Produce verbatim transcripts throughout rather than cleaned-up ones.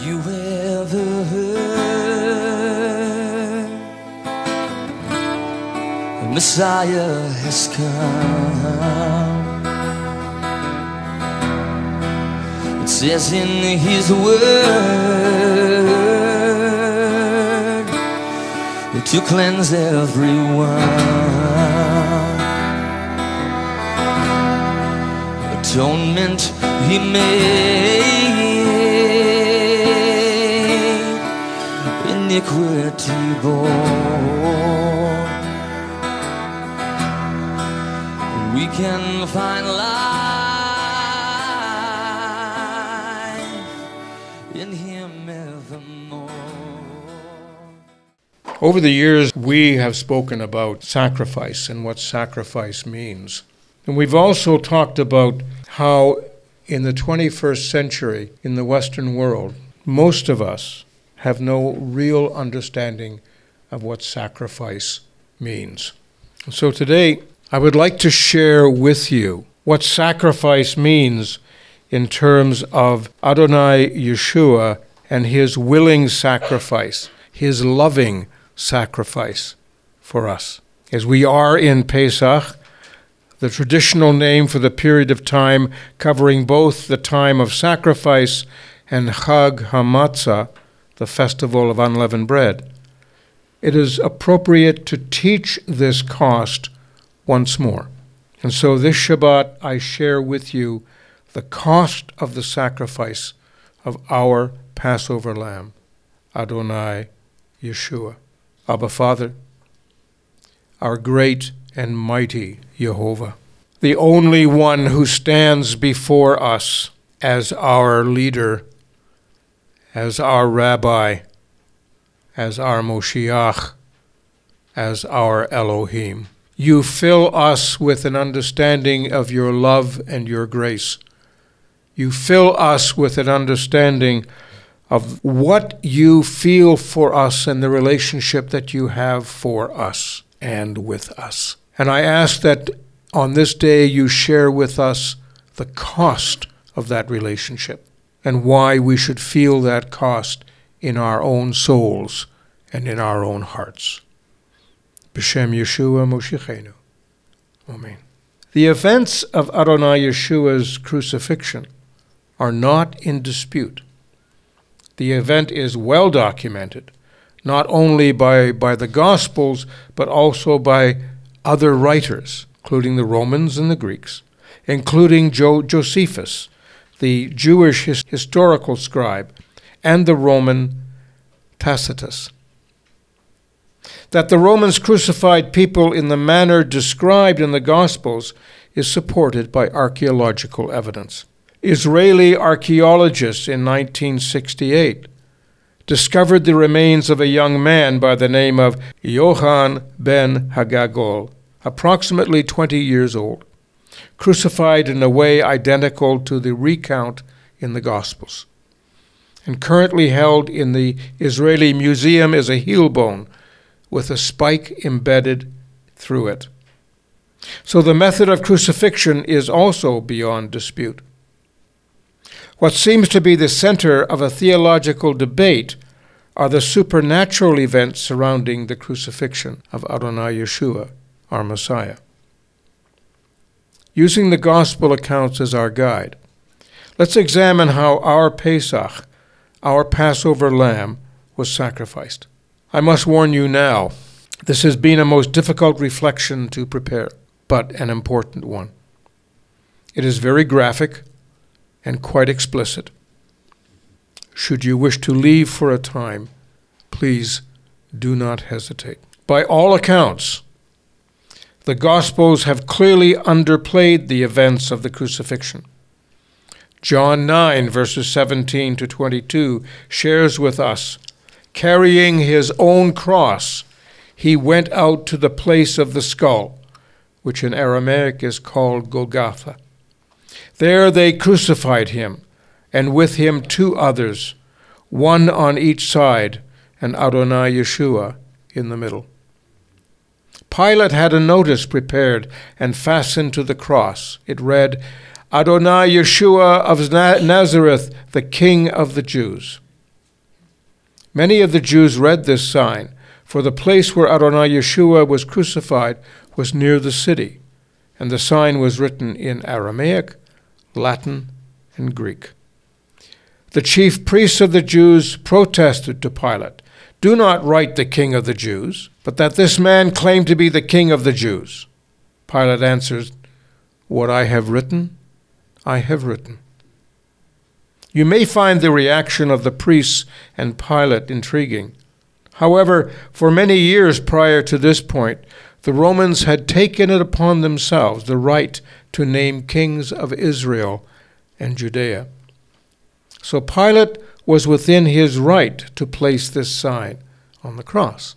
you ever heard, the Messiah has come. It says in his word to cleanse everyone. Atonement he made, iniquity bore. We can find life in him evermore. Over the years, we have spoken about sacrifice and what sacrifice means. And we've also talked about how in the twenty-first century, in the Western world, most of us have no real understanding of what sacrifice means. So today, I would like to share with you what sacrifice means in terms of Adonai Yeshua and his willing sacrifice, his loving sacrifice for us. As we are in Pesach, the traditional name for the period of time covering both the time of sacrifice and Chag HaMatzah, the festival of unleavened bread, it is appropriate to teach this cost once more. And so this Shabbat I share with you the cost of the sacrifice of our Passover lamb, Adonai Yeshua. Abba Father, our great and mighty Jehovah, the only one who stands before us as our leader, as our rabbi, as our Moshiach, as our Elohim. You fill us with an understanding of your love and your grace. You fill us with an understanding of what you feel for us and the relationship that you have for us and with us. And I ask that on this day you share with us the cost of that relationship and why we should feel that cost in our own souls and in our own hearts. B'Shem Yeshua Moshichenu. Amen. The events of Adonai Yeshua's crucifixion are not in dispute. The event is well documented, not only by, by the Gospels, but also by other writers, including the Romans and the Greeks, including jo- Josephus, the Jewish his- historical scribe, and the Roman Tacitus. That the Romans crucified people in the manner described in the Gospels is supported by archaeological evidence. Israeli archaeologists in nineteen sixty-eight discovered the remains of a young man by the name of Yohan ben Hagagol, approximately twenty years old, crucified in a way identical to the recount in the Gospels, and currently held in the Israeli Museum as a heel bone with a spike embedded through it. So the method of crucifixion is also beyond dispute. What seems to be the center of a theological debate are the supernatural events surrounding the crucifixion of Adonai Yeshua, our Messiah. Using the Gospel accounts as our guide, let's examine how our Pesach, our Passover lamb, was sacrificed. I must warn you now, this has been a most difficult reflection to prepare, but an important one. It is very graphic and quite explicit. Should you wish to leave for a time, please do not hesitate. By all accounts, the Gospels have clearly underplayed the events of the crucifixion. John nine, verses seventeen to twenty-two, shares with us, carrying his own cross, he went out to the place of the skull, which in Aramaic is called Golgotha. There they crucified him, and with him two others, one on each side, and Adonai Yeshua in the middle. Pilate had a notice prepared and fastened to the cross. It read, Adonai Yeshua of Nazareth, the King of the Jews. Many of the Jews read this sign, for the place where Adonai Yeshua was crucified was near the city, and the sign was written in Aramaic, Latin, and Greek. The chief priests of the Jews protested to Pilate, "Do not write the King of the Jews, but that this man claimed to be the King of the Jews." Pilate answers, "What I have written, I have written." You may find the reaction of the priests and Pilate intriguing. However, for many years prior to this point, the Romans had taken it upon themselves the right to name kings of Israel and Judea. So Pilate was within his right to place this sign on the cross.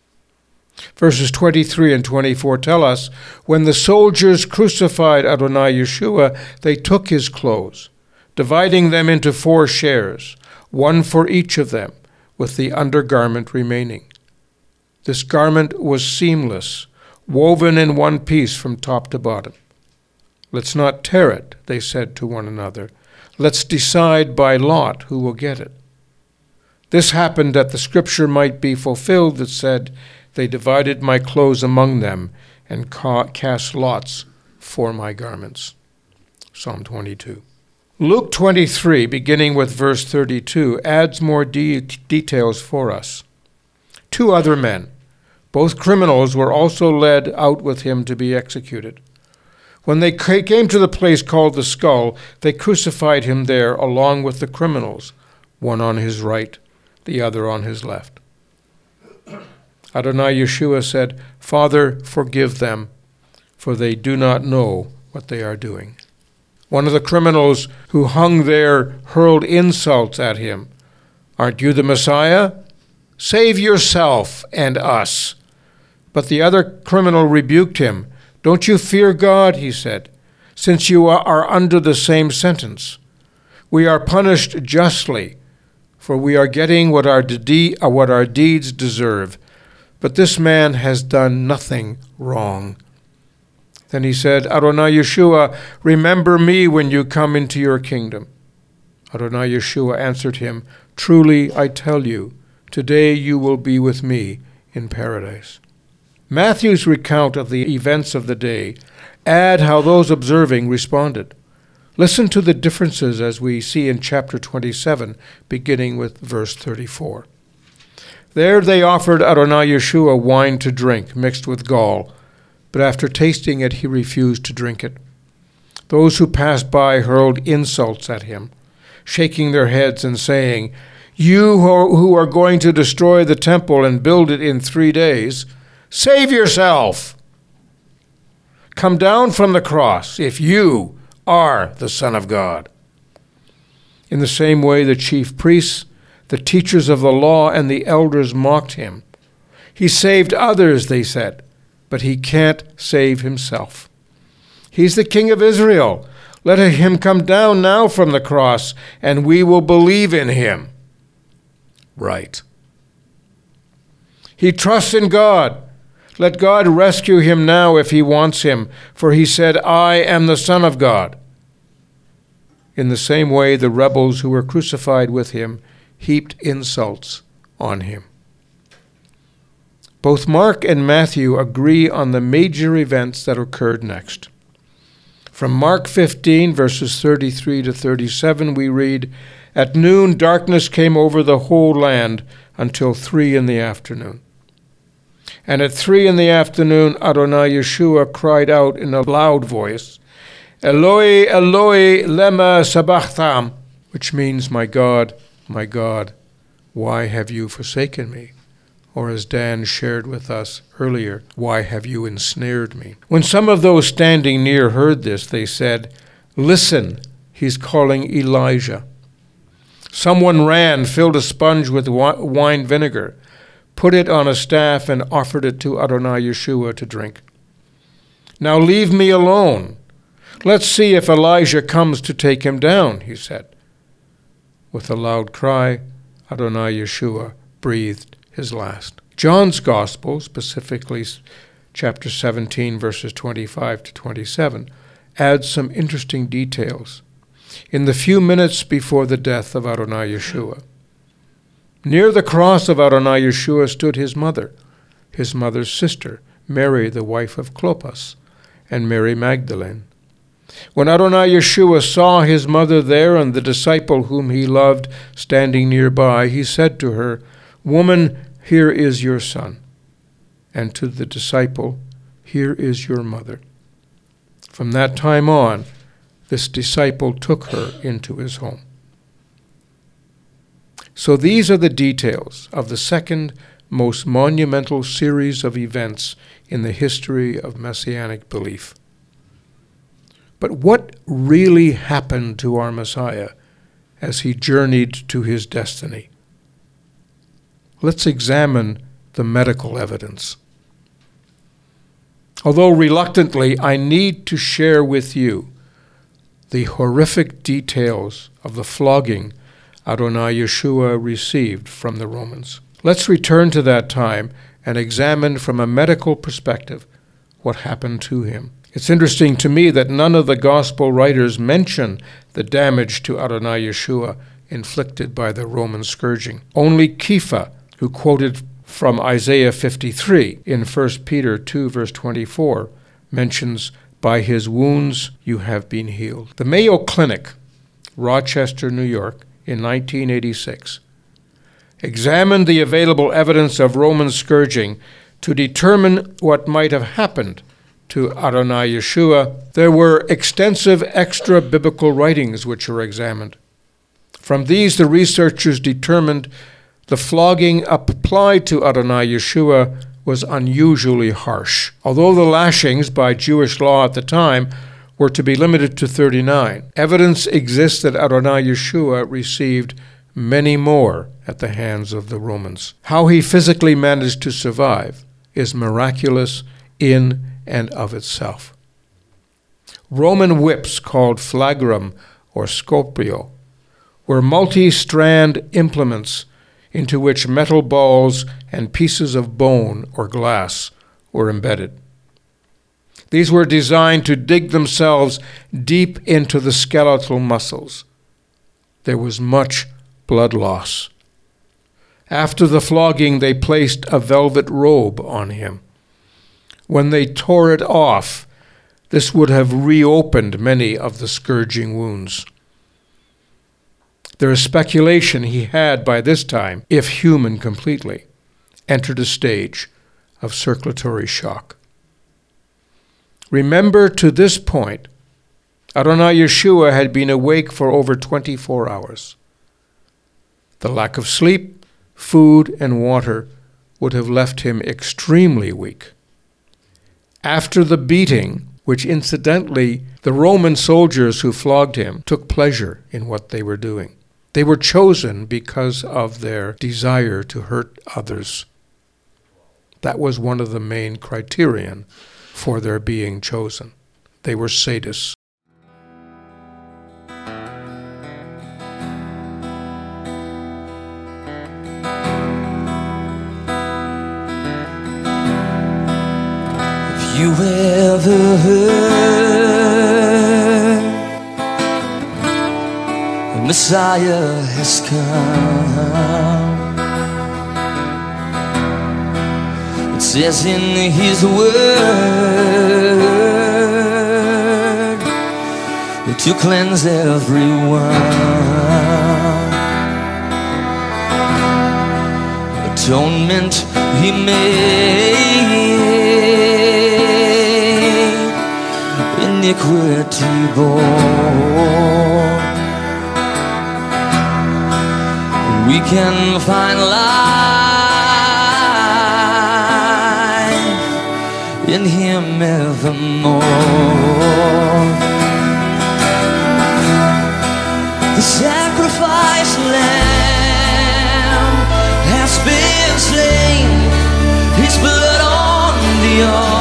Verses twenty-three and twenty-four tell us, when the soldiers crucified Adonai Yeshua, they took his clothes, dividing them into four shares, one for each of them, with the undergarment remaining. This garment was seamless, woven in one piece from top to bottom. "Let's not tear it," they said to one another. "Let's decide by lot who will get it." This happened that the scripture might be fulfilled that said, "They divided my clothes among them and ca- cast lots for my garments." Psalm twenty-two. Luke twenty-three, beginning with verse thirty-two, adds more de- details for us. Two other men, both criminals, were also led out with him to be executed. When they came to the place called the Skull, they crucified him there along with the criminals, one on his right, the other on his left. Adonai Yeshua said, "Father, forgive them, for they do not know what they are doing." One of the criminals who hung there hurled insults at him. "Aren't you the Messiah? Save yourself and us." But the other criminal rebuked him. "Don't you fear God," he said, "since you are under the same sentence. We are punished justly, for we are getting what our, de- what our deeds deserve. But this man has done nothing wrong." Then he said, "Adonai Yeshua, remember me when you come into your kingdom." Adonai Yeshua answered him, "Truly I tell you, today you will be with me in paradise." Matthew's recount of the events of the day add how those observing responded. Listen to the differences as we see in chapter twenty-seven, beginning with verse thirty-four. There they offered Adonai Yeshua wine to drink, mixed with gall, but after tasting it, he refused to drink it. Those who passed by hurled insults at him, shaking their heads and saying, "You who are going to destroy the temple and build it in three days, save yourself! Come down from the cross if you are the Son of God." In the same way, the chief priests, the teachers of the law, and the elders mocked him. "He saved others," they said, "but he can't save himself. He's the King of Israel. Let him come down now from the cross, and we will believe in him." Right. "He trusts in God. Let God rescue him now if he wants him, for he said, 'I am the Son of God.'" In the same way, the rebels who were crucified with him heaped insults on him. Both Mark and Matthew agree on the major events that occurred next. From Mark fifteen, verses thirty-three to thirty-seven, we read, "At noon darkness came over the whole land until three in the afternoon. And at three in the afternoon, Adonai Yeshua cried out in a loud voice, 'Eloi, Eloi, lema sabachtham,' which means, 'My God, my God, why have you forsaken me?' Or as Dan shared with us earlier, 'Why have you ensnared me?' When some of those standing near heard this, they said, 'Listen, he's calling Elijah.' Someone ran, filled a sponge with wine vinegar, put it on a staff, and offered it to Adonai Yeshua to drink. 'Now leave me alone. Let's see if Elijah comes to take him down,' he said. With a loud cry, Adonai Yeshua breathed his last. John's Gospel, specifically chapter seventeen, verses twenty-five to twenty-seven, adds some interesting details. In the few minutes before the death of Adonai Yeshua, Near the cross of Adonai Yeshua stood his mother, his mother's sister, Mary, the wife of Clopas, and Mary Magdalene. When Adonai Yeshua saw his mother there and the disciple whom he loved standing nearby, he said to her, "Woman, here is your son," and to the disciple, "Here is your mother." From that time on, this disciple took her into his home. So these are the details of the second most monumental series of events in the history of Messianic belief. But what really happened to our Messiah as he journeyed to his destiny? Let's examine the medical evidence. Although reluctantly, I need to share with you the horrific details of the flogging Adonai Yeshua received from the Romans. Let's return to that time and examine from a medical perspective what happened to him. It's interesting to me that none of the gospel writers mention the damage to Adonai Yeshua inflicted by the Roman scourging. Only Kepha, who quoted from Isaiah fifty-three in First Peter two, verse twenty-four, mentions, "By his wounds you have been healed." The Mayo Clinic, Rochester, New York, in nineteen eighty-six, examined the available evidence of Roman scourging to determine what might have happened to Adonai Yeshua. There were extensive extra-biblical writings which were examined. From these, the researchers determined the flogging applied to Adonai Yeshua was unusually harsh. Although the lashings by Jewish law at the time were to be limited to thirty-nine, evidence exists that Adonai Yeshua received many more at the hands of the Romans. How he physically managed to survive is miraculous in and of itself. Roman whips called flagrum or scorpio were multi-strand implements into which metal balls and pieces of bone or glass were embedded. These were designed to dig themselves deep into the skeletal muscles. There was much blood loss. After the flogging, they placed a velvet robe on him. When they tore it off, this would have reopened many of the scourging wounds. There is speculation he had by this time, if human completely, entered a stage of circulatory shock. Remember, to this point, Adonai Yeshua had been awake for over twenty-four hours. The lack of sleep, food, and water would have left him extremely weak. After the beating, which incidentally the Roman soldiers who flogged him took pleasure in what they were doing. They were chosen because of their desire to hurt others. That was one of the main criterion for their being chosen. They were sadists. If you ever heard the Messiah has come, it says in his word to cleanse everyone. Atonement he made, iniquity bore. We can find life in him evermore. The sacrifice lamb has been slain, his blood on the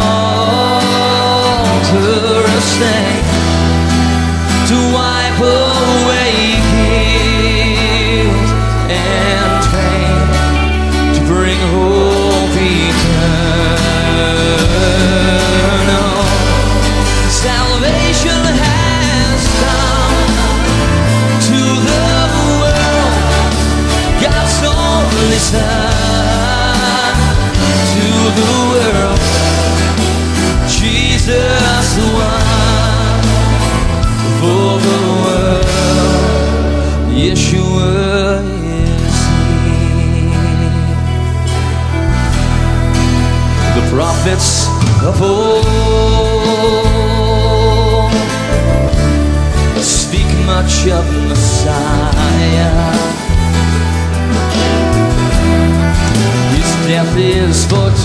altar a stain to wipe away guilt and pain, to bring hope eternal. Salvation has come to the world. God so the world. Jesus, the one for the world. Yeshua is He. The prophets of old speak much of Messiah. His death is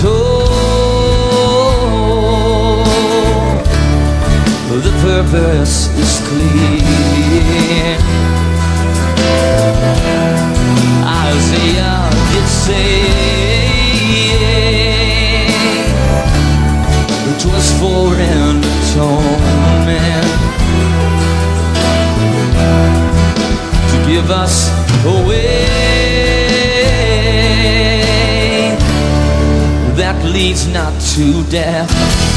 foretold. The purpose is clear. Isaiah did say it was for an atonement to give us a way that leads not to death.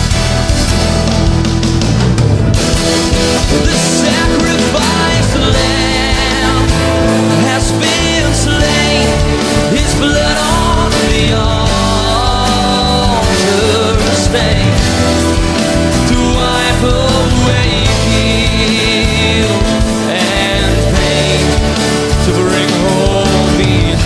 The sacrifice lamb has been slain, His blood on the altar stained, to wipe away guilt and pain, to bring home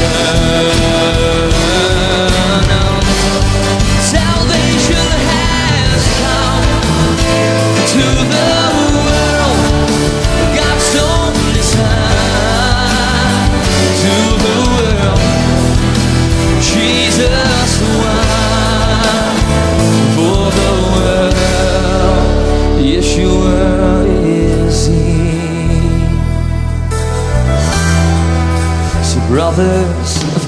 eternal. Salvation has come to the world, God's only Son, to the world, Jesus one for the world. Yeshua is He. So brothers of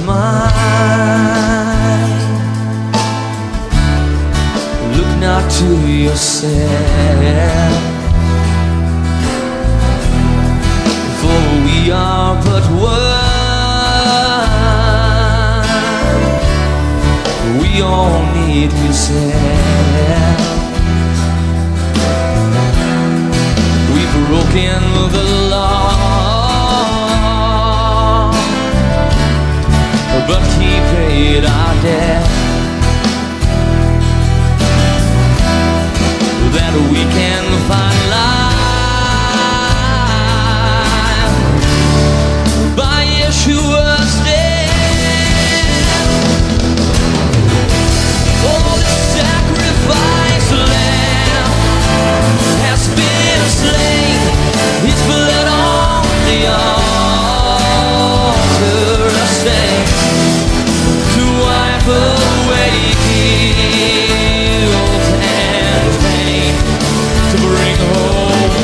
mine, look not to yourself, for we are but one. We all need His help. We've broken the law, but He paid our debt, that we can find life by Yeshua's death. Oh, the sacrifice lamb has been slain, His blood on the altar stained, to wipe away guilt and pain, to bring home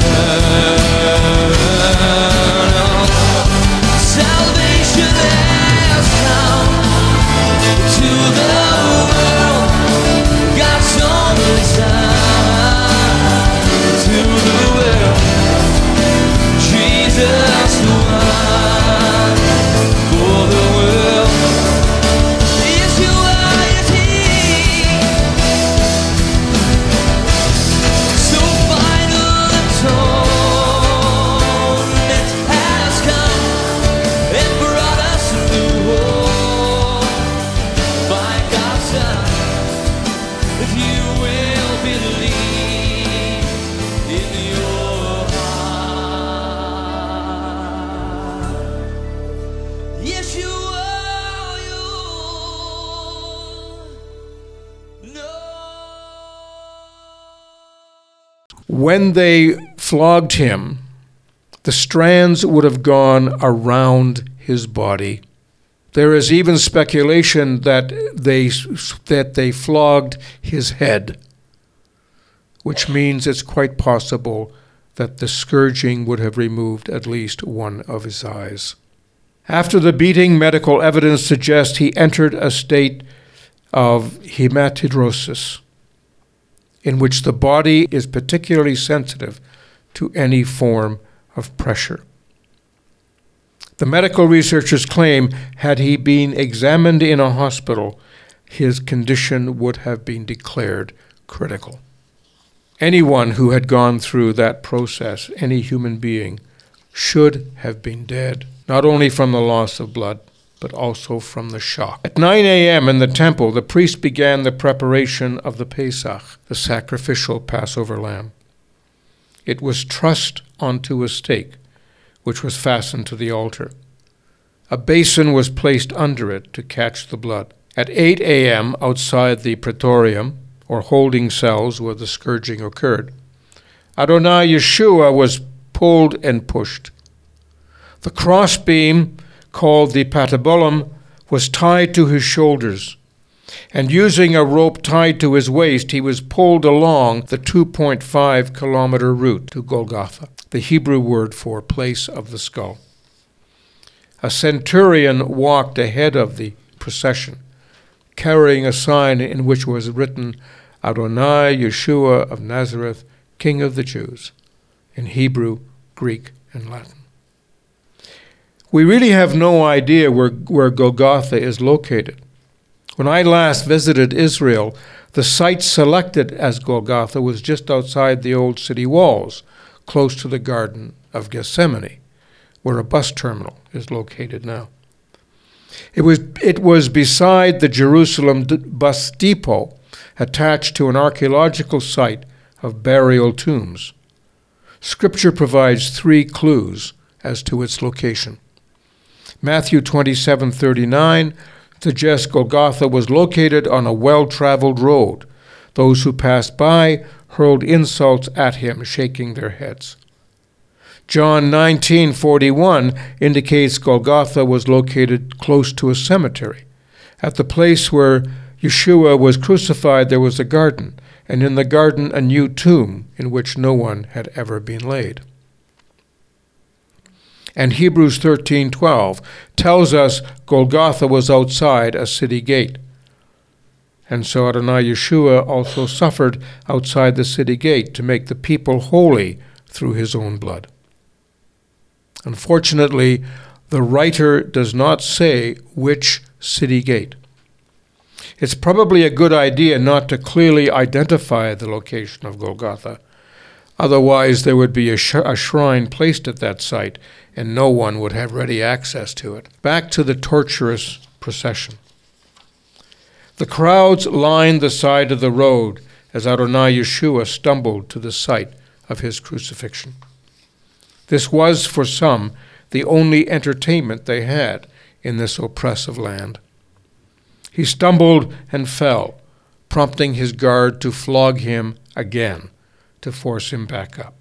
eternal. Salvation has come to the world, God's only Son, to the world, Jesus one for the world. Yeshua is He. So final atonement has come and brought us through home by God's Son. If you will believe in your heart, Yeshua, you know. When they flogged Him, the strands would have gone around His body. There is even speculation that they that they flogged His head, which means it's quite possible that the scourging would have removed at least one of his eyes. After the beating, medical evidence suggests he entered a state of hematidrosis, in which the body is particularly sensitive to any form of pressure. The medical researchers claim had he been examined in a hospital, his condition would have been declared critical. Anyone who had gone through that process, any human being, should have been dead, not only from the loss of blood, but also from the shock. At nine a.m. in the temple, the priest began the preparation of the Pesach, the sacrificial Passover lamb. It was trussed onto a stake, which was fastened to the altar. A basin was placed under it to catch the blood. At eight a.m., outside the praetorium, or holding cells where the scourging occurred, Adonai Yeshua was pulled and pushed. The crossbeam, called the patibulum, was tied to his shoulders, and using a rope tied to his waist, he was pulled along the two point five kilometer route to Golgotha, the Hebrew word for place of the skull. A centurion walked ahead of the procession, carrying a sign in which was written, Adonai Yeshua of Nazareth, King of the Jews, in Hebrew, Greek, and Latin. We really have no idea where, where Golgotha is located. When I last visited Israel, the site selected as Golgotha was just outside the old city walls, close to the Garden of Gethsemane, where a bus terminal is located now. It was, it was beside the Jerusalem d- bus depot, attached to an archaeological site of burial tombs. Scripture provides three clues as to its location. Matthew twenty-seven thirty-nine suggests Golgotha was located on a well-traveled road. Those who passed by hurled insults at him, shaking their heads. John nineteen forty-one indicates Golgotha was located close to a cemetery. At the place where Yeshua was crucified, there was a garden, and in the garden a new tomb in which no one had ever been laid. And Hebrews thirteen twelve tells us Golgotha was outside a city gate. And so Adonai Yeshua also suffered outside the city gate to make the people holy through his own blood. Unfortunately, the writer does not say which city gate. It's probably a good idea not to clearly identify the location of Golgotha. Otherwise, there would be a, sh- a shrine placed at that site, and no one would have ready access to it. Back to the torturous procession. The crowds lined the side of the road as Adonai Yeshua stumbled to the site of his crucifixion. This was, for some, the only entertainment they had in this oppressive land. He stumbled and fell, prompting his guard to flog him again to force him back up.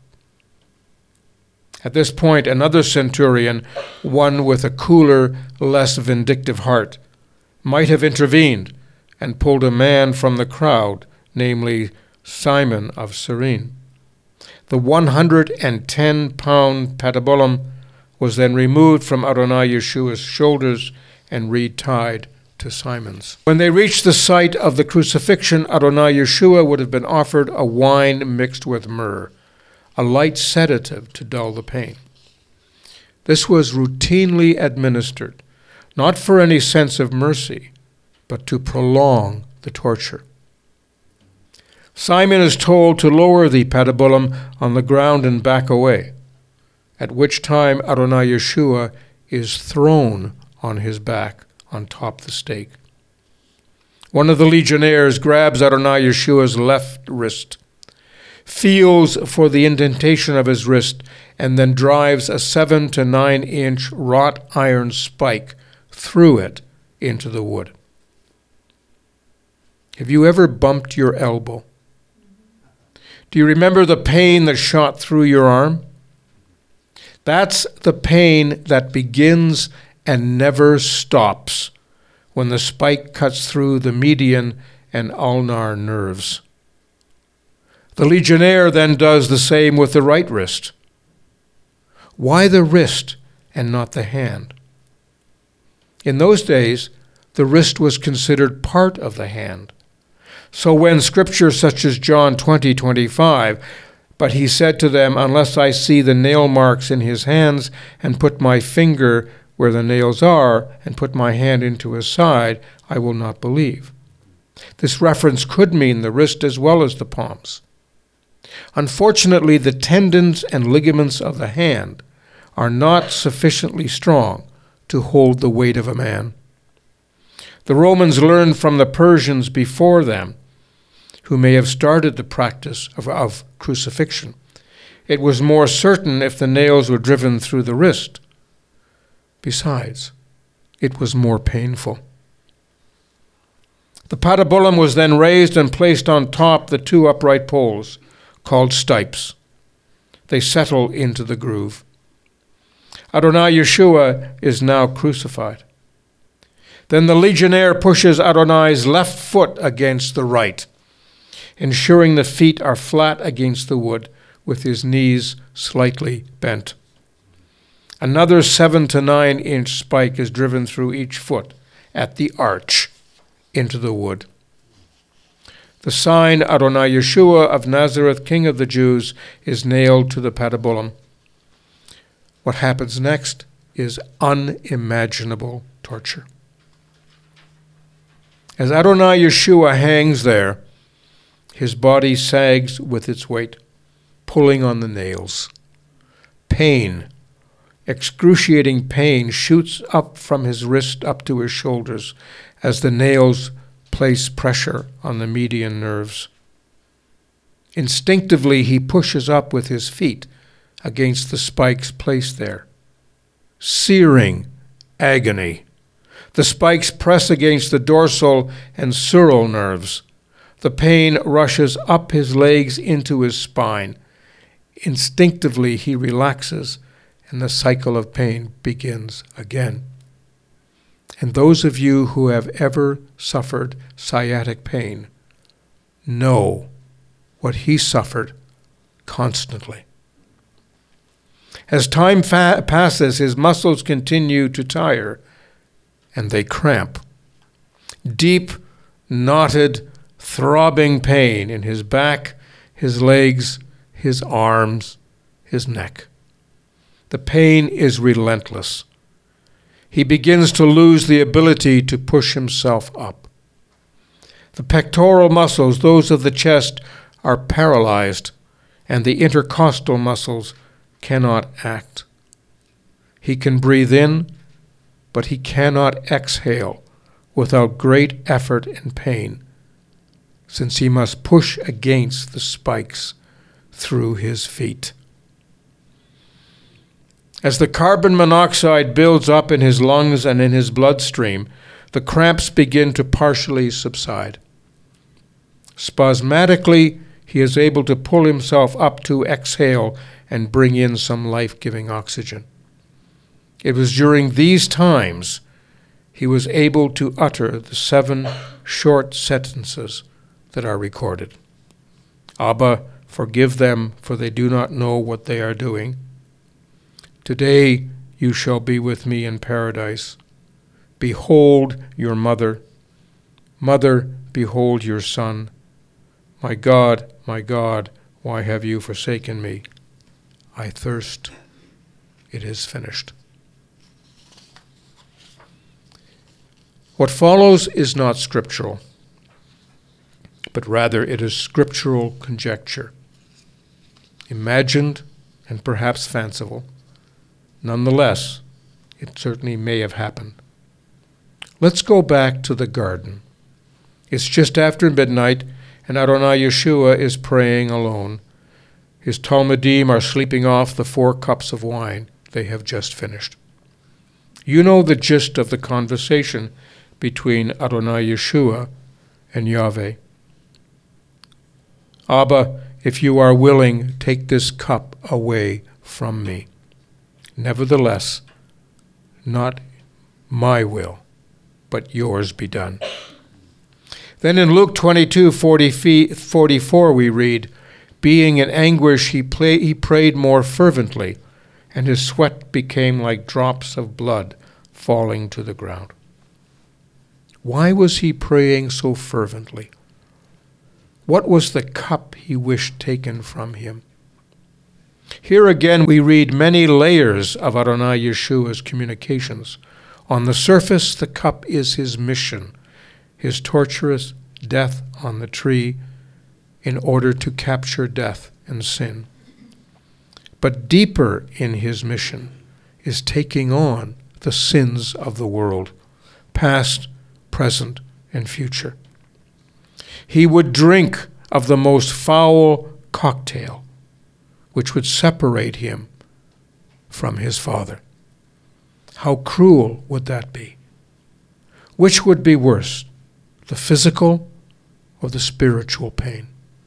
At this point, another centurion, one with a cooler, less vindictive heart, might have intervened and pulled a man from the crowd, namely Simon of Cyrene. The one hundred ten pound patibulum was then removed from Adonai Yeshua's shoulders and retied to Simon's. When they reached the site of the crucifixion, Adonai Yeshua would have been offered a wine mixed with myrrh, a light sedative to dull the pain. This was routinely administered, not for any sense of mercy, but to prolong the torture. Simon is told to lower the patibulum on the ground and back away, at which time Adonai Yeshua is thrown on his back on top the stake. One of the legionnaires grabs Adonai Yeshua's left wrist, feels for the indentation of his wrist, and then drives a seven to nine inch wrought iron spike through it into the wood. Have you ever bumped your elbow? Do you remember the pain that shot through your arm? That's the pain that begins and never stops when the spike cuts through the median and ulnar nerves. The legionnaire then does the same with the right wrist. Why the wrist and not the hand? In those days, the wrist was considered part of the hand. So when scripture such as John twenty twenty-five, but he said to them, unless I see the nail marks in his hands and put my finger where the nails are and put my hand into his side, I will not believe. This reference could mean the wrist as well as the palms. Unfortunately, the tendons and ligaments of the hand are not sufficiently strong to hold the weight of a man. The Romans learned from the Persians before them, who may have started the practice of, of crucifixion. It was more certain if the nails were driven through the wrist. Besides, it was more painful. The patibulum was then raised and placed on top the two upright poles, called stipes. They settle into the groove. Adonai Yeshua is now crucified. Then the legionnaire pushes Adonai's left foot against the right, ensuring the feet are flat against the wood with his knees slightly bent. Another seven to nine inch spike is driven through each foot at the arch into the wood. The sign Adonai Yeshua of Nazareth, King of the Jews, is nailed to the patibulum. What happens next is unimaginable torture. As Adonai Yeshua hangs there, his body sags with its weight, pulling on the nails. Pain, excruciating pain, shoots up from his wrist up to his shoulders as the nails place pressure on the median nerves. Instinctively, he pushes up with his feet against the spikes placed there. Searing agony. The spikes press against the dorsal and sural nerves. The pain rushes up his legs into his spine. Instinctively, he relaxes, and the cycle of pain begins again. And those of you who have ever suffered sciatic pain know what he suffered constantly. As time fa- passes, his muscles continue to tire, and they cramp. Deep, knotted, throbbing pain in his back, his legs, his arms, his neck. The pain is relentless. He begins to lose the ability to push himself up. The pectoral muscles, those of the chest, are paralyzed, and the intercostal muscles cannot act. He can breathe in, but he cannot exhale without great effort and pain, since he must push against the spikes through his feet. As the carbon monoxide builds up in his lungs and in his bloodstream, the cramps begin to partially subside. Spasmodically, he is able to pull himself up to exhale and bring in some life-giving oxygen. It was during these times he was able to utter the seven short sentences that are recorded. Abba, forgive them, for they do not know what they are doing. Today you shall be with me in paradise. Behold your mother. Mother, behold your son. My God, my God, why have you forsaken me? I thirst. It is finished. What follows is not scriptural, but rather it is scriptural conjecture, imagined and perhaps fanciful. Nonetheless, it certainly may have happened. Let's go back to the garden. It's just after midnight, and Adonai Yeshua is praying alone. His Talmudim are sleeping off the four cups of wine they have just finished. You know the gist of the conversation between Adonai Yeshua and Yahweh. Abba, if you are willing, take this cup away from me. Nevertheless, not my will, but yours be done. Then in Luke twenty-two, forty-four, we read, being in anguish, he, play, he prayed more fervently, and his sweat became like drops of blood falling to the ground. Why was he praying so fervently? What was the cup he wished taken from him? Here again we read many layers of Adonai Yeshua's communications. On the surface, the cup is his mission, his torturous death on the tree in order to capture death and sin. But deeper in his mission is taking on the sins of the world, past, present, and future. He would drink of the most foul cocktail, which would separate him from his Father. How cruel would that be? Which would be worse, the physical or the spiritual pain?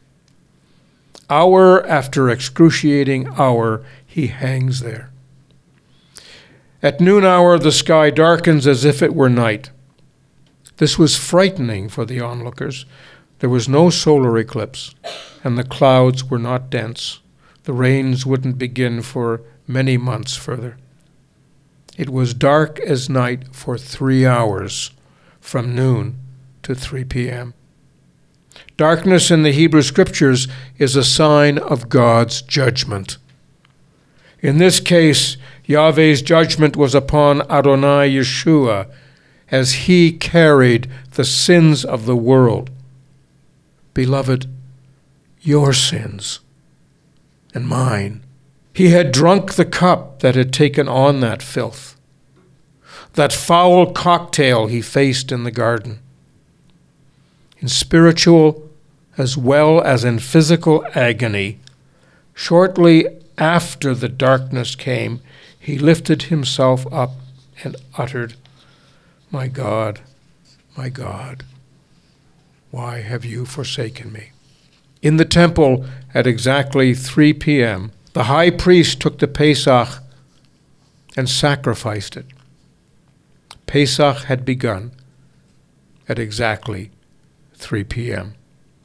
Hour after excruciating hour, he hangs there. At noon hour, the sky darkens as if it were night. This was frightening for the onlookers. There was no solar eclipse, and the clouds were not dense. The rains wouldn't begin for many months further. It was dark as night for three hours, from noon to three p.m. Darkness in the Hebrew Scriptures is a sign of God's judgment. In this case, Yahweh's judgment was upon Adonai Yeshua as he carried the sins of the world. Beloved, your sins and mine. He had drunk the cup that had taken on that filth, that foul cocktail he faced in the garden. In spiritual as well as in physical agony, shortly after the darkness came, he lifted himself up and uttered, "My God, my God, why have you forsaken me?" In the temple at exactly three p.m., the high priest took the Pesach and sacrificed it. Pesach had begun at exactly three p.m.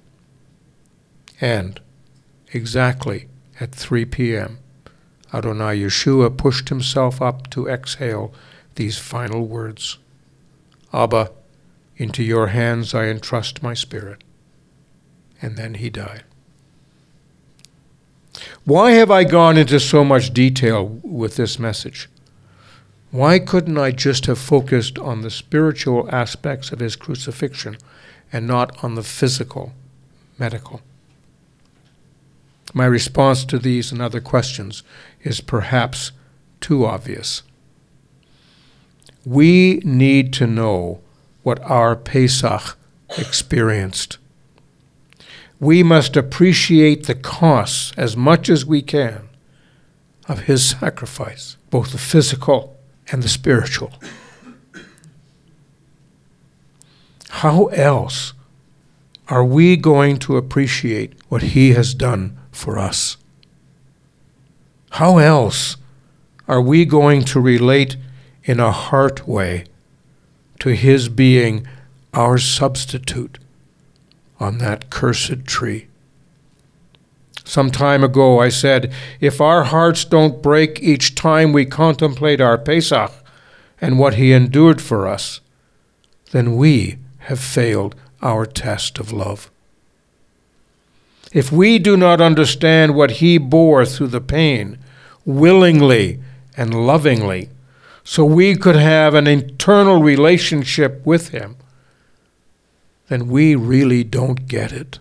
And exactly at three p.m., Adonai Yeshua pushed himself up to exhale these final words, "Abba, into your hands I entrust my spirit." And then he died. Why have I gone into so much detail with this message? Why couldn't I just have focused on the spiritual aspects of his crucifixion and not on the physical, medical? My response to these and other questions is perhaps too obvious. We need to know what our Pesach experienced. We must appreciate the costs as much as we can of his sacrifice, both the physical and the spiritual. How else are we going to appreciate what he has done for us? How else are we going to relate in a heart way to his being our substitute on that cursed tree? Some time ago I said, if our hearts don't break each time we contemplate our Pesach and what he endured for us, then we have failed our test of love. If we do not understand what he bore through the pain, willingly and lovingly, so we could have an eternal relationship with him, then we really don't get it.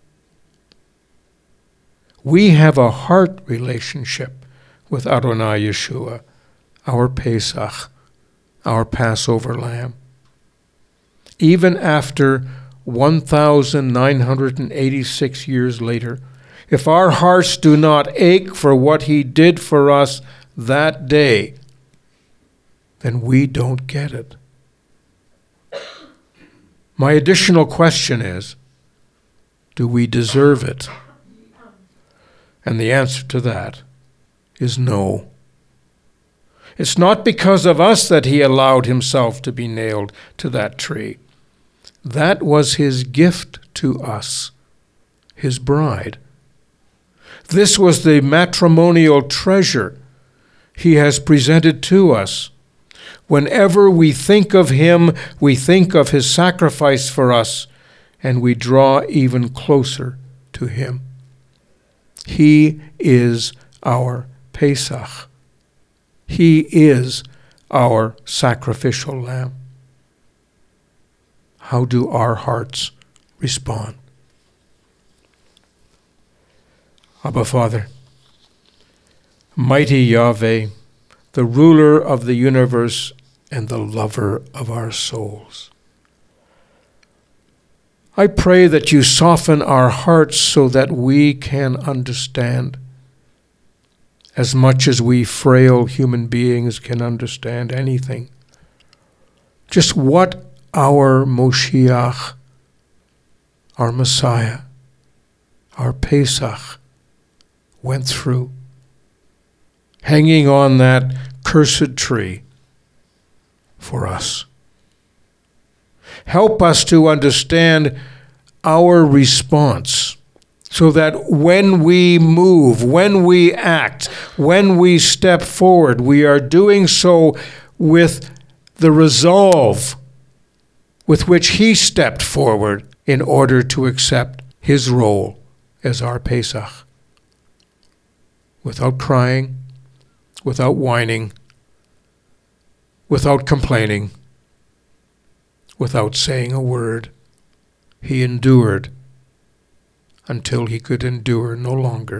We have a heart relationship with Adonai Yeshua, our Pesach, our Passover lamb. Even after one thousand nine hundred eighty-six years later, if our hearts do not ache for what he did for us that day, then we don't get it. My additional question is, do we deserve it? And the answer to that is no. It's not because of us that he allowed himself to be nailed to that tree. That was his gift to us, his bride. This was the matrimonial treasure he has presented to us. Whenever we think of him, we think of his sacrifice for us, and we draw even closer to him. He is our Pesach. He is our sacrificial lamb. How do our hearts respond? Abba, Father, mighty Yahweh, the ruler of the universe and the lover of our souls. I pray that you soften our hearts so that we can understand, as much as we frail human beings can understand anything, just what our Moshiach, our Messiah, our Pesach went through, hanging on that cursed tree for us. Help us to understand our response so that when we move, when we act, when we step forward, we are doing so with the resolve with which he stepped forward in order to accept his role as our Pesach. Without crying, without whining, without complaining, without saying a word, he endured until he could endure no longer.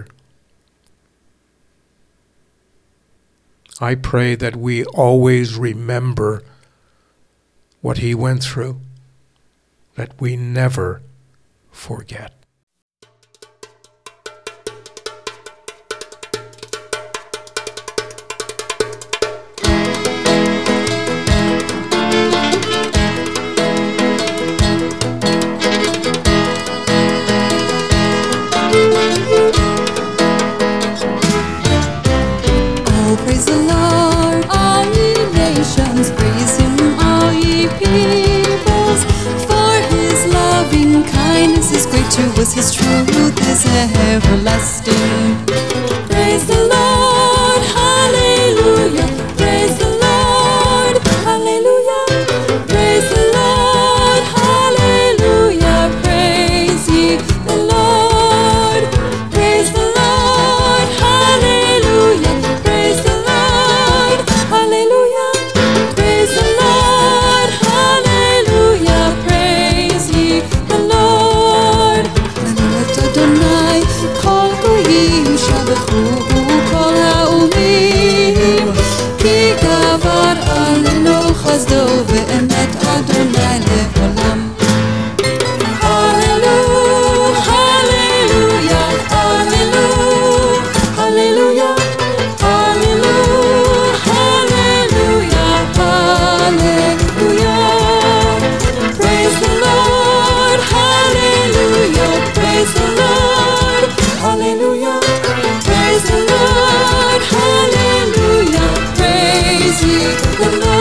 I pray that we always remember what he went through, that we never forget. Was his truth is everlasting. Praise the Lord, hallelujah. Praise the Lord, hallelujah. Praise the Lord, hallelujah. Praise ye the Lord. Praise the Lord, hallelujah. Praise the Lord, hallelujah. Praise the Lord, hallelujah. Praise ye the Lord. Adonai, kol goyim shabechuhu kol ha'umim, ki gavar alenu chazdo ve'emet Adonai le'olam. Hallelujah, hallelujah, hallelujah, hallelujah, hallelujah, hallelujah, hallelujah. Praise the Lord, hallelujah. Praise the Lord, hallelujah. Praise the Lord, hallelujah. Praise ye the Lord.